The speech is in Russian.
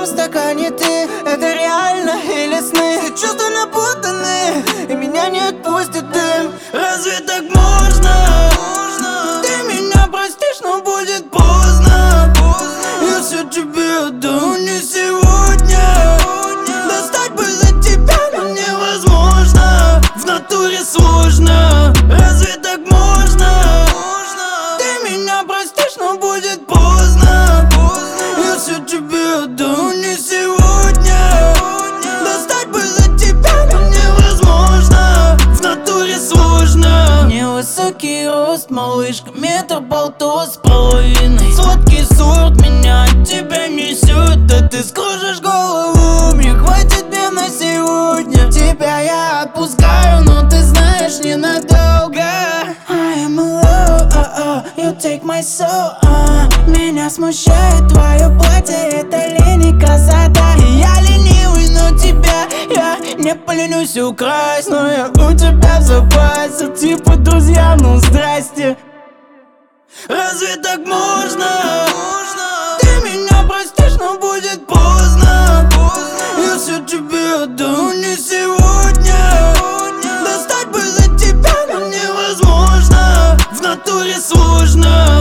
в стакане ты. Это реально или сны? Все чувства напутаны, и меня не отпустит дым. Разве так можно? Ты меня простишь, но будет поздно. Я все тебе отдам, не сегодня. Достать бы за тебя, но невозможно. В натуре сложно. Разве так можно? Ты меня простишь, но будет поздно. Я все тебе отдам, не сегодня. Достать бы за тебя, но невозможно. В натуре сложно. Невысокий рост, малышка, 1,5 метра Сладкий сорт меня от тебя несет. Да ты скружишь голову, мне хватит мне на сегодня. Тебя я отпускаю, но ты знаешь, ненадолго. I am alone, you take my soul. Меня смущает твое платье, это лень и красота. И я ленивый, но тебя я не поленюсь украсть. Но я у тебя в запасе, типа друзья, ну здрасте. Разве так можно? Ты меня простишь, но будет поздно. Я все тебе отдам, не сегодня. Достать бы за тебя, но невозможно. В натуре сложно.